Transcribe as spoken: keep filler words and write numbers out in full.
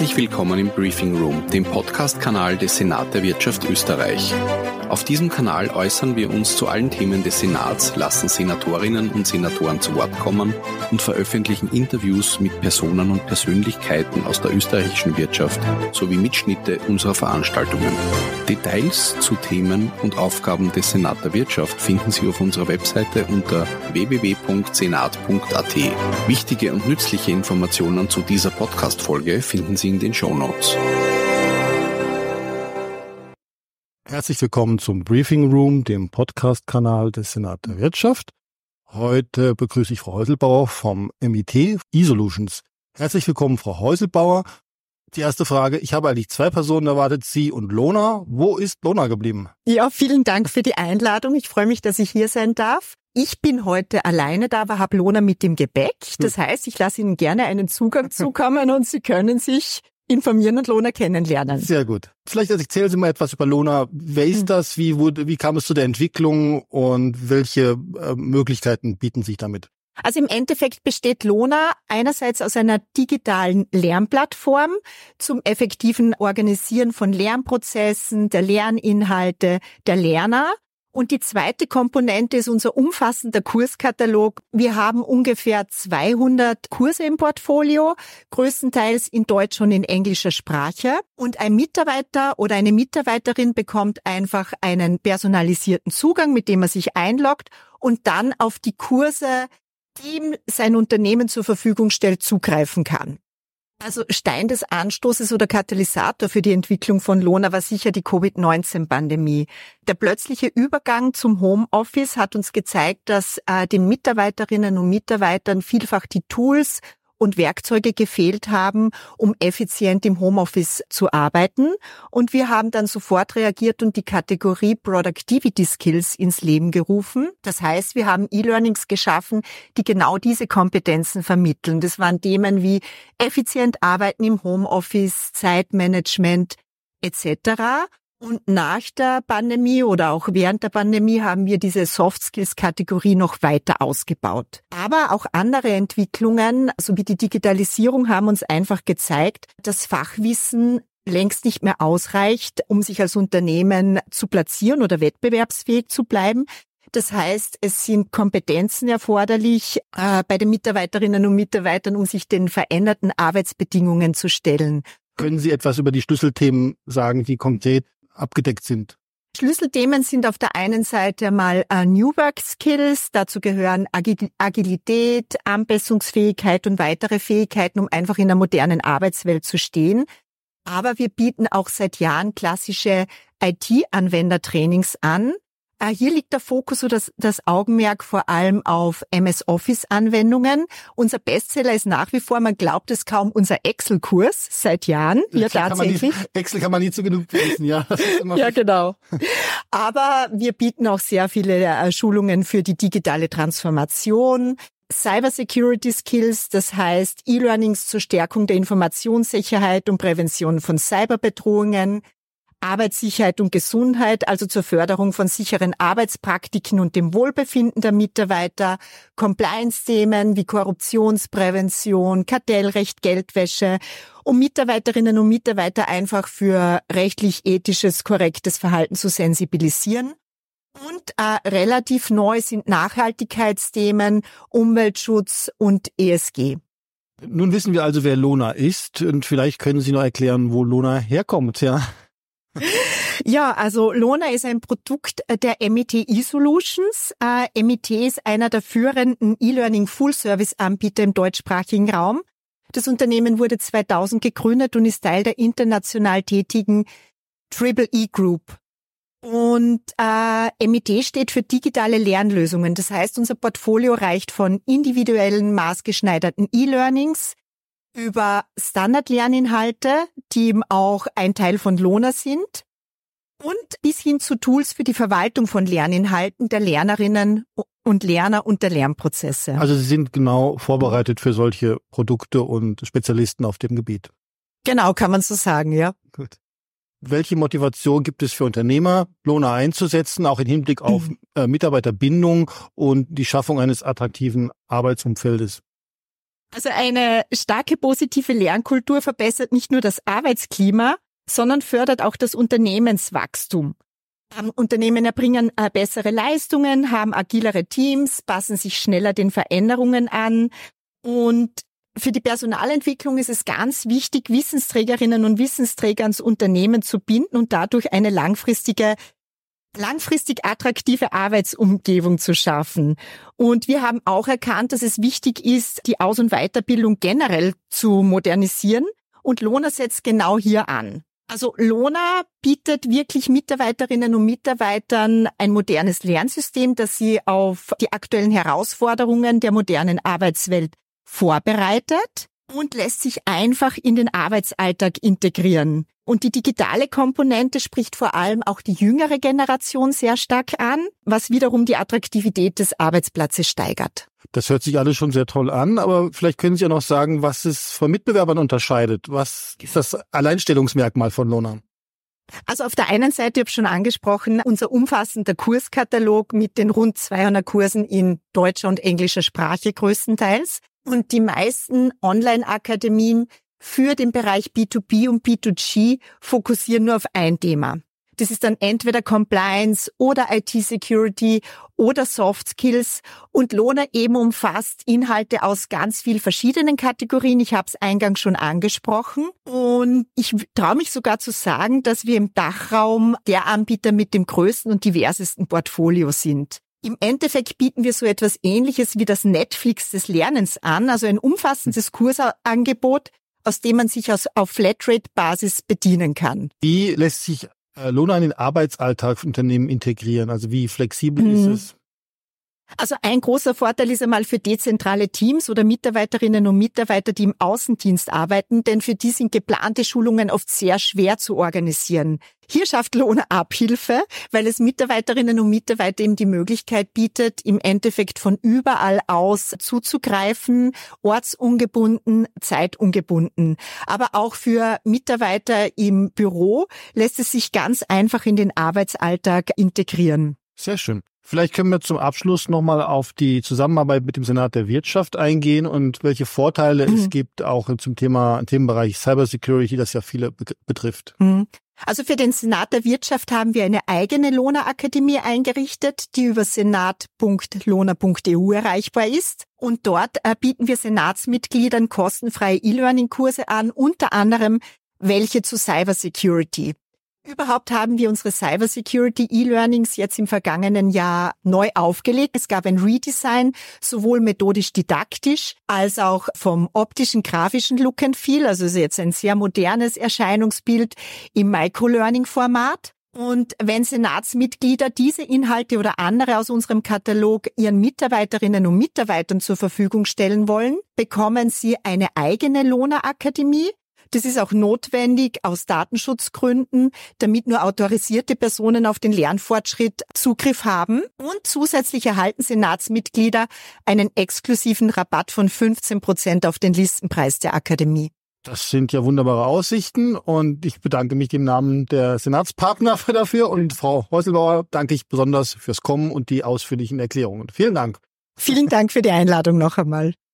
Herzlich willkommen im Briefing Room, dem Podcast-Kanal des Senat der Wirtschaft Österreich. Auf diesem Kanal äußern wir uns zu allen Themen des Senats, lassen Senatorinnen und Senatoren zu Wort kommen und veröffentlichen Interviews mit Personen und Persönlichkeiten aus der österreichischen Wirtschaft sowie Mitschnitte unserer Veranstaltungen. Details zu Themen und Aufgaben des Senat der Wirtschaft finden Sie auf unserer Webseite unter w w w punkt senat punkt a t. Wichtige und nützliche Informationen zu dieser Podcast-Folge finden Sie in den Shownotes. Herzlich willkommen zum Briefing Room, dem Podcast-Kanal des Senat der Wirtschaft. Heute begrüße ich Frau Häuselbauer vom M I T eSolutions. Herzlich willkommen, Frau Häuselbauer. Die erste Frage, ich habe eigentlich zwei Personen erwartet, Sie und Lona. Wo ist Lona geblieben? Ja, vielen Dank für die Einladung. Ich freue mich, dass ich hier sein darf. Ich bin heute alleine da, aber habe Lona mit dem Gepäck. Das heißt, ich lasse Ihnen gerne einen Zugang zukommen und Sie können sich informieren und Lona kennenlernen. Sehr gut. Vielleicht erzählen Sie mal etwas über Lona. Wer ist das? Wie wurde, wie kam es zu der Entwicklung und welche äh, Möglichkeiten bieten sich damit? Also im Endeffekt besteht Lona einerseits aus einer digitalen Lernplattform zum effektiven Organisieren von Lernprozessen, der Lerninhalte, der Lerner. Und die zweite Komponente ist unser umfassender Kurskatalog. Wir haben ungefähr zweihundert Kurse im Portfolio, größtenteils in Deutsch und in englischer Sprache. Und ein Mitarbeiter oder eine Mitarbeiterin bekommt einfach einen personalisierten Zugang, mit dem er sich einloggt und dann auf die Kurse, die ihm sein Unternehmen zur Verfügung stellt, zugreifen kann. Also Stein des Anstoßes oder Katalysator für die Entwicklung von Lona war sicher die Covid neunzehn Pandemie. Der plötzliche Übergang zum Homeoffice hat uns gezeigt, dass äh, den Mitarbeiterinnen und Mitarbeitern vielfach die Tools und Werkzeuge gefehlt haben, um effizient im Homeoffice zu arbeiten. Und wir haben dann sofort reagiert und die Kategorie Productivity Skills ins Leben gerufen. Das heißt, wir haben E-Learnings geschaffen, die genau diese Kompetenzen vermitteln. Das waren Themen wie effizient arbeiten im Homeoffice, Zeitmanagement et cetera. Und nach der Pandemie oder auch während der Pandemie haben wir diese Soft-Skills-Kategorie noch weiter ausgebaut. Aber auch andere Entwicklungen, so wie die Digitalisierung, haben uns einfach gezeigt, dass Fachwissen längst nicht mehr ausreicht, um sich als Unternehmen zu platzieren oder wettbewerbsfähig zu bleiben. Das heißt, es sind Kompetenzen erforderlich äh, bei den Mitarbeiterinnen und Mitarbeitern, um sich den veränderten Arbeitsbedingungen zu stellen. Können Sie etwas über die Schlüsselthemen sagen, die konkret abgedeckt sind? Schlüsselthemen sind auf der einen Seite mal uh, New Work Skills. Dazu gehören Agil- Agilität, Anpassungsfähigkeit und weitere Fähigkeiten, um einfach in der modernen Arbeitswelt zu stehen. Aber wir bieten auch seit Jahren klassische I T-Anwendertrainings an. Uh, hier liegt der Fokus oder das, das Augenmerk vor allem auf M S Office-Anwendungen. Unser Bestseller ist nach wie vor, man glaubt es kaum, unser Excel-Kurs seit Jahren. Ja, tatsächlich. Kann nie, Excel kann man nie zu genug wissen, ja. Das ist immer ja, genau. Aber wir bieten auch sehr viele uh, Schulungen für die digitale Transformation. Cybersecurity Skills, das heißt E-Learnings zur Stärkung der Informationssicherheit und Prävention von Cyberbedrohungen. Arbeitssicherheit und Gesundheit, also zur Förderung von sicheren Arbeitspraktiken und dem Wohlbefinden der Mitarbeiter, Compliance-Themen wie Korruptionsprävention, Kartellrecht, Geldwäsche, um Mitarbeiterinnen und Mitarbeiter einfach für rechtlich ethisches, korrektes Verhalten zu sensibilisieren. Und äh, relativ neu sind Nachhaltigkeitsthemen, Umweltschutz und E S G. Nun wissen wir also, wer Lona ist, und vielleicht können Sie noch erklären, wo Lona herkommt, ja? Ja, also Lona ist ein Produkt der M I T eSolutions. Äh, M I T ist einer der führenden E-Learning Full-Service-Anbieter im deutschsprachigen Raum. Das Unternehmen wurde zweitausend gegründet und ist Teil der international tätigen Triple E Group. Und äh, M I T steht für digitale Lernlösungen. Das heißt, unser Portfolio reicht von individuellen, maßgeschneiderten E-Learnings über Standardlerninhalte, die eben auch ein Teil von Lona sind, und bis hin zu Tools für die Verwaltung von Lerninhalten der Lernerinnen und Lerner und der Lernprozesse. Also Sie sind genau vorbereitet für solche Produkte und Spezialisten auf dem Gebiet. Genau, kann man so sagen, ja. Gut. Welche Motivation gibt es für Unternehmer, Lona einzusetzen, auch im Hinblick auf mhm. äh, Mitarbeiterbindung und die Schaffung eines attraktiven Arbeitsumfeldes? Also eine starke positive Lernkultur verbessert nicht nur das Arbeitsklima, sondern fördert auch das Unternehmenswachstum. Ähm, Unternehmen erbringen äh, bessere Leistungen, haben agilere Teams, passen sich schneller den Veränderungen an. Und für die Personalentwicklung ist es ganz wichtig, Wissensträgerinnen und Wissensträger ans Unternehmen zu binden und dadurch eine langfristige langfristig attraktive Arbeitsumgebung zu schaffen. Und wir haben auch erkannt, dass es wichtig ist, die Aus- und Weiterbildung generell zu modernisieren. Und Lona setzt genau hier an. Also Lona bietet wirklich Mitarbeiterinnen und Mitarbeitern ein modernes Lernsystem, das sie auf die aktuellen Herausforderungen der modernen Arbeitswelt vorbereitet und lässt sich einfach in den Arbeitsalltag integrieren. Und die digitale Komponente spricht vor allem auch die jüngere Generation sehr stark an, was wiederum die Attraktivität des Arbeitsplatzes steigert. Das hört sich alles schon sehr toll an, aber vielleicht können Sie ja noch sagen, was es von Mitbewerbern unterscheidet. Was ist das Alleinstellungsmerkmal von Lona? Also auf der einen Seite, ich habe schon angesprochen, unser umfassender Kurskatalog mit den rund zweihundert Kursen in deutscher und englischer Sprache größtenteils. Und die meisten Online-Akademien für den Bereich B zwei B und B zwei G fokussieren nur auf ein Thema. Das ist dann entweder Compliance oder I T-Security oder Soft Skills. Und Lona eben umfasst Inhalte aus ganz vielen verschiedenen Kategorien. Ich habe es eingangs schon angesprochen. Und ich traue mich sogar zu sagen, dass wir im Dachraum der Anbieter mit dem größten und diversesten Portfolio sind. Im Endeffekt bieten wir so etwas Ähnliches wie das Netflix des Lernens an, also ein umfassendes Kursangebot, aus dem man sich aus, auf Flatrate-Basis bedienen kann. Wie lässt sich äh, Lona in den Arbeitsalltag von Unternehmen integrieren? Also wie flexibel mhm. ist es? Also ein großer Vorteil ist einmal für dezentrale Teams oder Mitarbeiterinnen und Mitarbeiter, die im Außendienst arbeiten, denn für die sind geplante Schulungen oft sehr schwer zu organisieren. Hier schafft Lona Abhilfe, weil es Mitarbeiterinnen und Mitarbeiter eben die Möglichkeit bietet, im Endeffekt von überall aus zuzugreifen, ortsungebunden, zeitungebunden. Aber auch für Mitarbeiter im Büro lässt es sich ganz einfach in den Arbeitsalltag integrieren. Sehr schön. Vielleicht können wir zum Abschluss nochmal auf die Zusammenarbeit mit dem Senat der Wirtschaft eingehen und welche Vorteile mhm. es gibt, auch zum Thema Themenbereich Cybersecurity, das ja viele be- betrifft. Mhm. Also für den Senat der Wirtschaft haben wir eine eigene Lona-Akademie eingerichtet, die über senat punkt lona punkt e u erreichbar ist. Und dort äh, bieten wir Senatsmitgliedern kostenfreie E-Learning-Kurse an, unter anderem welche zu Cybersecurity. Überhaupt haben wir unsere Cybersecurity E-Learnings jetzt im vergangenen Jahr neu aufgelegt. Es gab ein Redesign, sowohl methodisch-didaktisch als auch vom optischen, grafischen Look and Feel. Also es ist jetzt ein sehr modernes Erscheinungsbild im Microlearning-Format. Und wenn Senatsmitglieder diese Inhalte oder andere aus unserem Katalog ihren Mitarbeiterinnen und Mitarbeitern zur Verfügung stellen wollen, bekommen sie eine eigene Lona-Akademie. Das ist auch notwendig aus Datenschutzgründen, damit nur autorisierte Personen auf den Lernfortschritt Zugriff haben. Und zusätzlich erhalten Senatsmitglieder einen exklusiven Rabatt von fünfzehn Prozent auf den Listenpreis der Akademie. Das sind ja wunderbare Aussichten und ich bedanke mich im Namen der Senatspartner dafür. Und Frau Häuselbauer danke ich besonders fürs Kommen und die ausführlichen Erklärungen. Vielen Dank. Vielen Dank für die Einladung noch einmal.